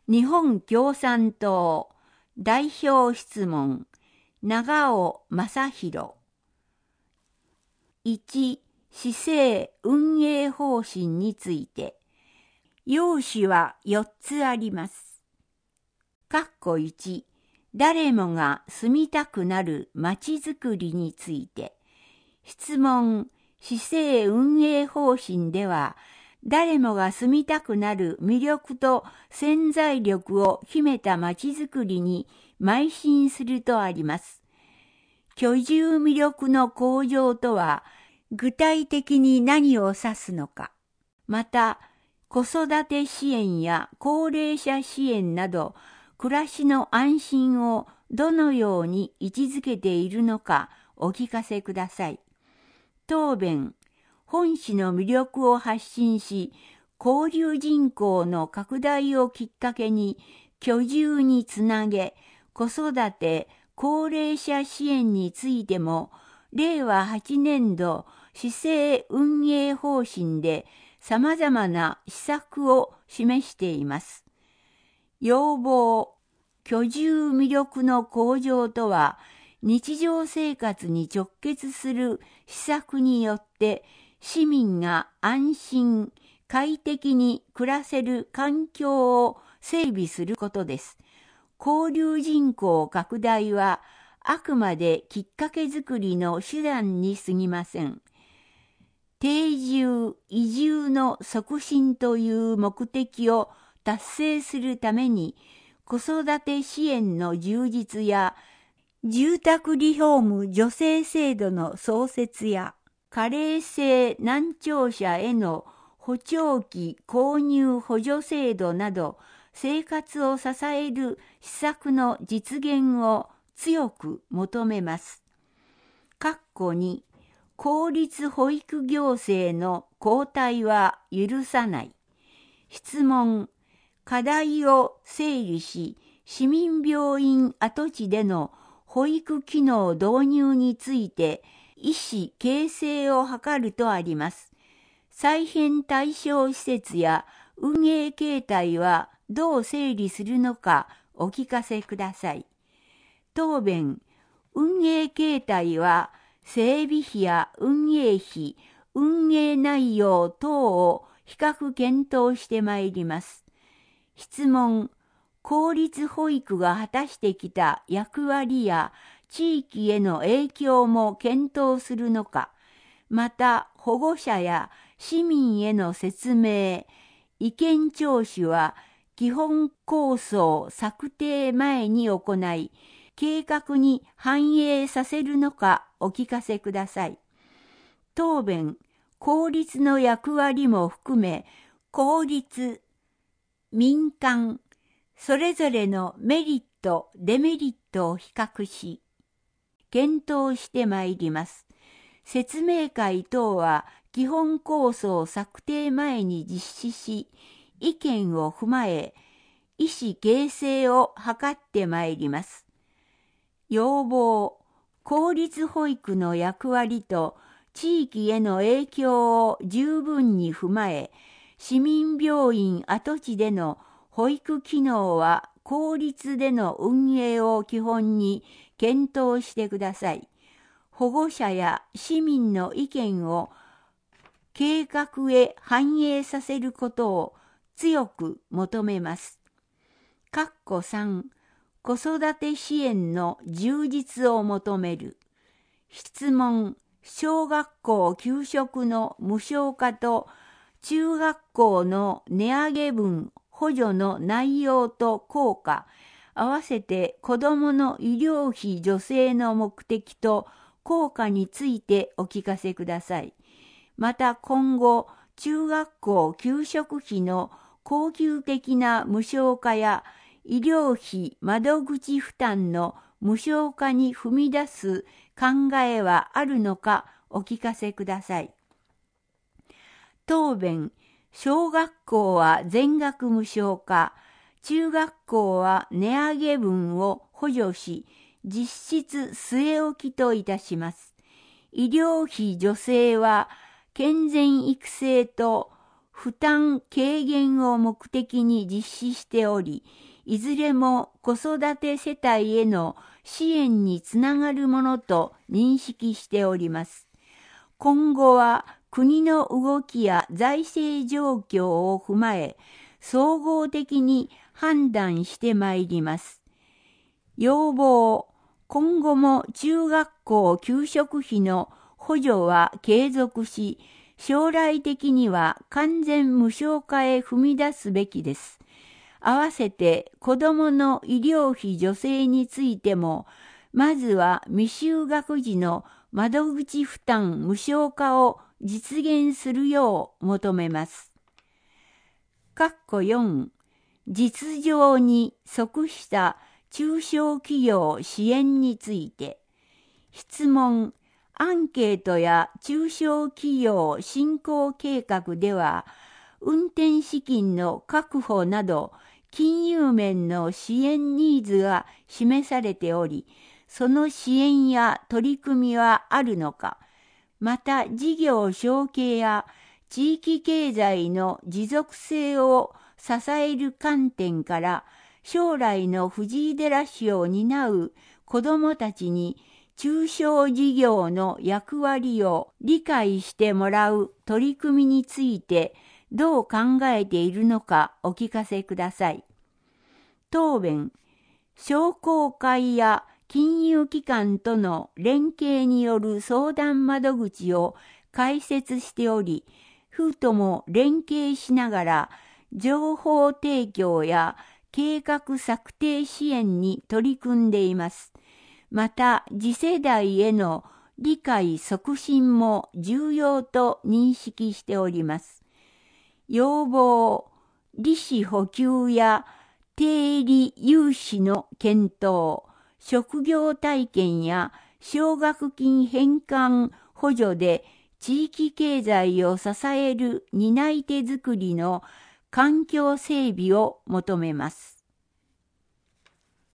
日本共産党代表質問長尾正弘。1、市政運営方針について。要旨は4つあります。1、誰もが住みたくなるまちづくりについて。質問、市政運営方針では、誰もが住みたくなる魅力と潜在力を秘めたまちづくりに邁進するとあります。居住魅力の向上とは、具体的に何を指すのか。また、子育て支援や高齢者支援など、暮らしの安心をどのように位置づけているのかお聞かせください。答弁、本市の魅力を発信し、交流人口の拡大をきっかけに居住につなげ、子育て、高齢者支援についても、令和8年度市政運営方針で様々な施策を示しています。要望、居住魅力の向上とは、日常生活に直結する施策によって市民が安心、快適に暮らせる環境を整備することです。交流人口拡大はあくまできっかけづくりの手段に過ぎません。定住、移住の促進という目的を達成するために、子育て支援の充実や住宅リフォーム助成制度の創設や、加齢性難聴者への補聴器購入補助制度など、生活を支える施策の実現を強く求めます。2、公立保育行政の後退は許さない。質問、課題を整理し、市民病院跡地での保育機能導入について意思形成を図るとあります。再編対象施設や運営形態はどう整理するのかお聞かせください。答弁、運営形態は整備費や運営費、運営内容等を比較検討してまいります。質問、公立保育が果たしてきた役割や地域への影響も検討するのか、また保護者や市民への説明、意見聴取は基本構想策定前に行い、計画に反映させるのかお聞かせください。答弁、公立の役割も含め、公立、民間、それぞれのメリット、デメリットを比較し、検討してまいります。説明会等は基本構想策定前に実施し、意見を踏まえ、意思形成を図ってまいります。要望、公立保育の役割と地域への影響を十分に踏まえ、市民病院跡地での保育機能は公立での運営を基本に検討してください。保護者や市民の意見を計画へ反映させることを強く求めます。3、子育て支援の充実を求める。質問、小学校給食の無償化と中学校の値上げ分補助の内容と効果、合わせて子どもの医療費助成の目的と効果についてお聞かせください。また今後、中学校給食費の恒久的な無償化や医療費窓口負担の無償化に踏み出す考えはあるのかお聞かせください。答弁、小学校は全額無償化、中学校は値上げ分を補助し、実質据え置きといたします。医療費助成は健全育成と負担軽減を目的に実施しており、いずれも子育て世帯への支援につながるものと認識しております。今後は国の動きや財政状況を踏まえ、総合的に判断してまいります。要望、今後も中学校給食費の補助は継続し、将来的には完全無償化へ踏み出すべきです。合わせて子どもの医療費助成についても、まずは未就学児の窓口負担無償化を実現するよう求めます。4、実情に即した中小企業支援について、質問、アンケートや中小企業振興計画では、運転資金の確保など、金融面の支援ニーズが示されており、その支援や取り組みはあるのか、また事業承継や地域経済の持続性を支える観点から、将来の藤井寺市を担う子どもたちに中小事業の役割を理解してもらう取り組みについてどう考えているのかお聞かせください。答弁、商工会や金融機関との連携による相談窓口を開設しており、府とも連携しながら情報提供や計画策定支援に取り組んでいます。また、次世代への理解促進も重要と認識しております。要望、利子補給や低利融資の検討、職業体験や奨学金返還補助で地域経済を支える担い手づくりの環境整備を求めます。